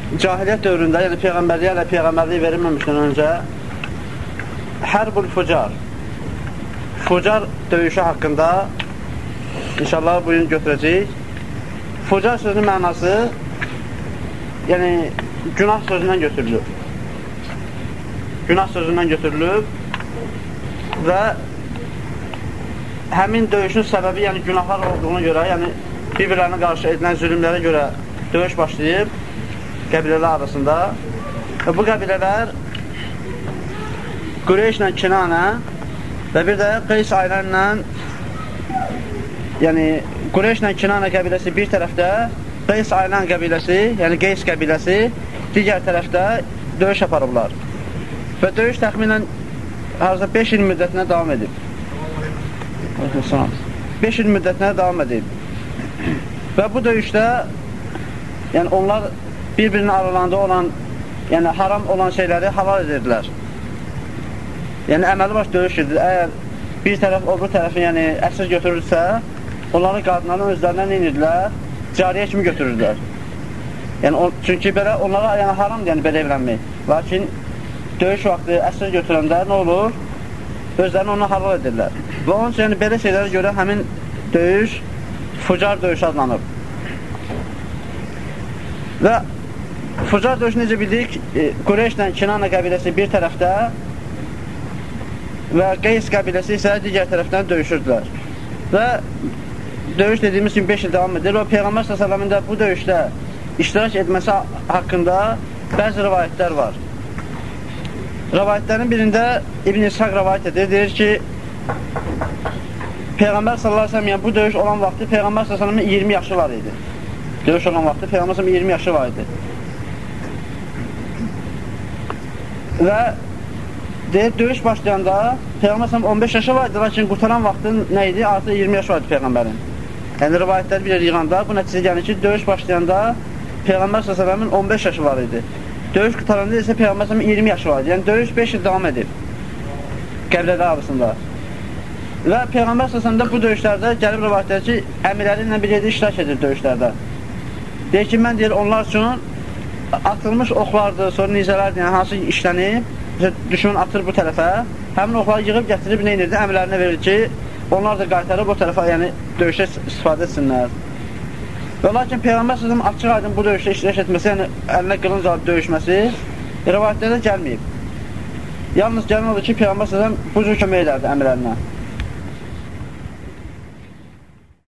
cahiliyyət dövründə, yəni Peyğəmbərliyə ilə Peyğəmbərliyi verilməmişdən öncə Hərbul Fucar döyüşü haqqında inşallah bugün götürəcəyik. Fucar sözünün mənası yəni günah sözündən götürülür. Günah sözündən götürülüb və həmin döyüşün səbəbi, yəni günahlar olduğuna görə, yəni bir-birlərinə qarşı edilən zülümlərə görə döyüş başlayıb qəbilələr arasında. Və bu qəbilələr Qureyşlə Kinanə və bir də Qeys ailənlə, yəni Qureyşlə Kinanə qəbiləsi bir tərəfdə, Qeys ailən qəbiləsi, yəni Qeys qəbiləsi digər tərəfdə döyüş aparıblar. Və döyüş təxminən 5 il müddətinə davam edib. 5 il müddətinə davam edib. Və bu döyüşdə yəni onlar bir-birinin aralarında olan, yəni haram olan şeyləri halal edirdilər. Yəni əməli baş döyüş edir. Əgər bir tərəf o bu tərəfi yəni əsir götürürsə, onların qadınlarını özlərindən inirdilər, cariyə kimi götürürdülər. Yəni çünki belə onlara yəni haramdır, yəni belə evlənmək. Lakin döyüş vaxtı əsir götürəndə nə olur? Özlərini ona halal edirlər. Və onun üçün yəni, belə şeylərə görə həmin döyüş Fucar döyüşü adlanıb. Və Fucar döyüşü necə bildik? Qureyşlə Kinanə qəbiləsi bir tərəfdə və Qeys qəbiləsi isə digər tərəfdən döyüşürdülər. Və döyüş dediyimiz kimi 5 il davam edir. O Peyğəmbər s.ə.v-in də bu döyüşdə iştirak etməsi haqqında bəzi rivayətlər var. Rivayətlərin birində İbn İshaq rivayət edir, deyir ki Peyğəmbər s.ə.v yəni bu döyüş olan vaxtı Peyğəmbər s.ə.v-in 20 yaşı var idi. Döyüş olan vaxtı Peyğəmbər s.ə.v-in 20 yaşı var idi. Və deyir, döyüş başlayanda Peyğəmbər s.ə.v 15 yaşı var idi, lakin qurtaran vaxtı nə idi? Artıq 20 yaşı var idi Peyğəmbərin. Yəni rivayətlər bir yığanda bu nəticə yəni ki, döyüş başlayanda Peyğəmbər s.ə.v-in 15 yaşı var idi. Döyüş qutaranda isə Peyğəmbər s.ə.v-in 20 yaşı var idi. Yəni döyüş 5 il davam edib qəbilələr arasında. Və Peyğəmbər s.ə.v bu döyüşlərdə gəlib rivayətlər ki, əmirləri ilə bir yerdə iştirak edir döyüşlərdə. Deyir ki, mən deyir, onlar üçün atılmış oxlardır, sonra nizələrdir, yəni hansı işlənib, düşmən atır bu tərəfə, həmin oxları yığıb gətirib nə inirdi, əmirlərinə verir ki, onlar da qaytarıb o tərəfə, yəni döyüşə istifadə etsinlər. Və lakin Peyğəmbər s.ə.v açıq aydın bu döyüşdə iştirak etməsi, yəni əlinə qılınc alıb döyüşməsi rivayətlərdə gəlməyib. Yalnız gələn odur ki, Peyğəmbər s.ə.v bu cür kömək edərdi əmirlərinə.